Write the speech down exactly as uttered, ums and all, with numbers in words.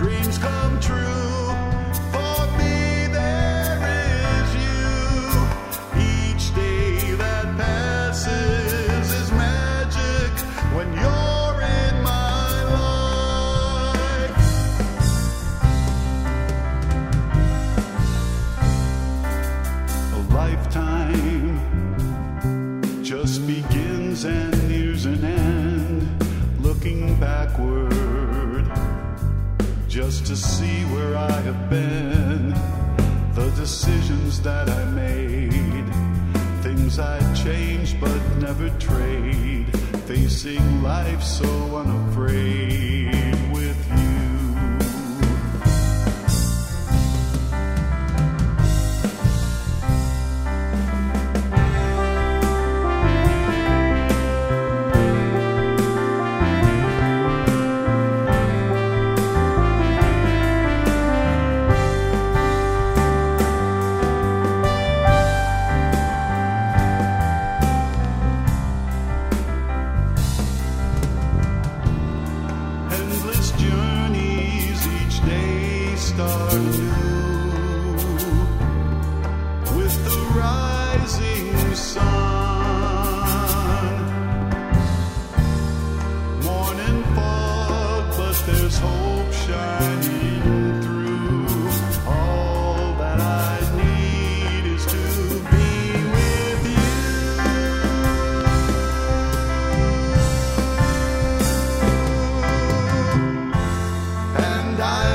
dreams come true. For me, there is you. Each day that passes is magic when you're in my life. A lifetime just begins and nears an end. Looking backward just to see where I have been, the decisions that I made, things I'd change but never trade, facing life so unafraid with you. I